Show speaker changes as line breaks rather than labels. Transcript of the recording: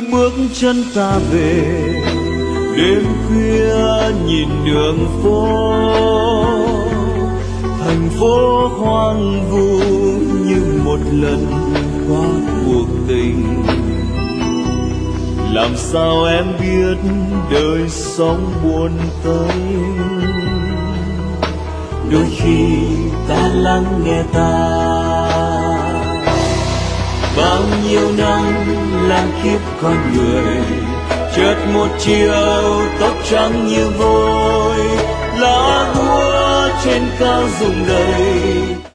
bước chân ta về, đêm khuya nhìn đường phố, thành phố hoang vu như một lần qua cuộc tình. Làm sao em biết đời sống buồn tênh, đôi khi ta lắng nghe ta. Bao nhiêu năm làm kiếp con người, chợt một chiều tóc trắng như vôi, lá úa trên cao rụng đầy.